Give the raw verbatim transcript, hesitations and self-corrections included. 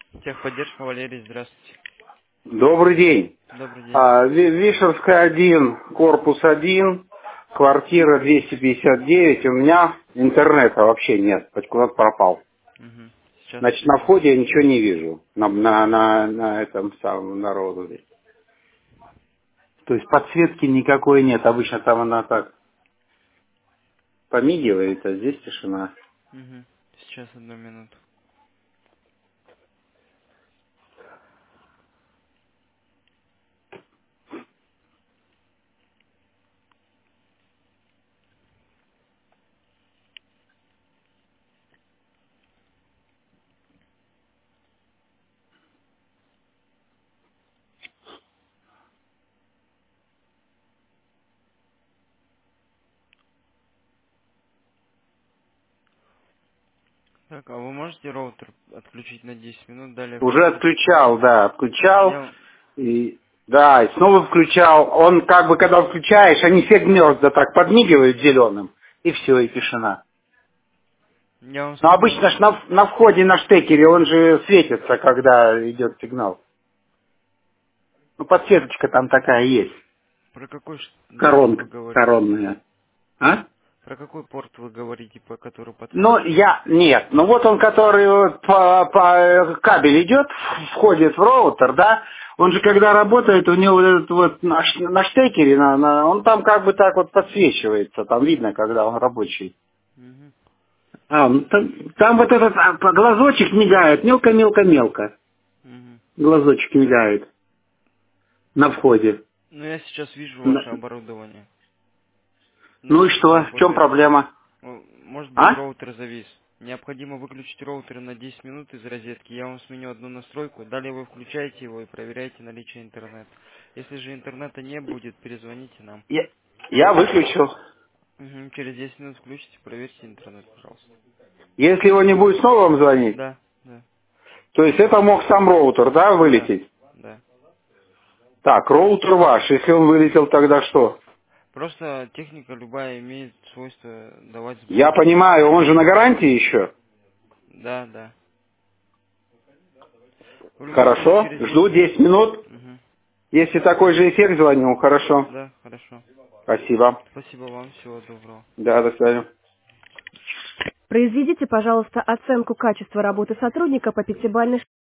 Техподдержка, Валерий, здравствуйте. Добрый день. Добрый день. А, Ви- Вишерская один, корпус один, квартира двести пятьдесят девять. У меня интернета вообще нет, хоть куда-то пропал. Угу. Сейчас Значит, на смотрю. входе я ничего не вижу. На, на, на, на этом самом народу. То есть подсветки никакой нет. Обычно там она так помигивает, а здесь тишина. Угу. Сейчас, одну минуту. Так, а вы можете роутер отключить на десять минут, далее Уже включите, отключал, проверьте. да, отключал. Я... И, да, и снова включал. Он как бы, когда включаешь, они все гнезда так подмигивают зеленым. И все, и тишина. Я вам Но сменю... обычно ж на, на входе на штекере он же светится, когда идет сигнал. Ну, Про, подсветочка там такая есть. про какой ш- драйвер вы Коронка говорите? коронная. А? Про какой порт вы говорите, по который Ну, подсвечивает? я, нет, ну вот он, который вот по, по кабель идет, входит в роутер, да, он же когда работает, у него вот этот вот на, ш- на штекере, на, на- он там как бы так вот подсвечивается, там видно, когда он рабочий. Угу. А, ну, там, там вот этот а, по- глазочек мигает, мелко-мелко-мелко, Угу. глазочек мигает на входе. Ну, я сейчас вижу На- ваше оборудование. Ну и Начинает что, в чем работать. проблема? Ну, может быть, А? роутер завис. Необходимо выключить роутер на десять минут из розетки. Я вам сменю одну настройку. Далее вы включаете его и проверяете наличие интернета. Если же интернета не будет, перезвоните нам. Я, я выключил. Мгм, через десять минут включите, проверьте интернет, пожалуйста. Если его не будет, снова вам звонить? Да, да, То есть это мог сам роутер, да, да, вылететь? да. Так, роутер ваш, если он вылетел, тогда что? Просто техника любая имеет свойство давать Я сбой. понимаю, он же на гарантии еще. Да, да. В любом случае, Хорошо, через жду десять минут. десять минут. Мгм. Если такой же эффект, звоню, хорошо. Да, хорошо. Спасибо. Спасибо вам, всего доброго. Да, до свидания. Произведите, пожалуйста, оценку качества работы сотрудника по пятибалльной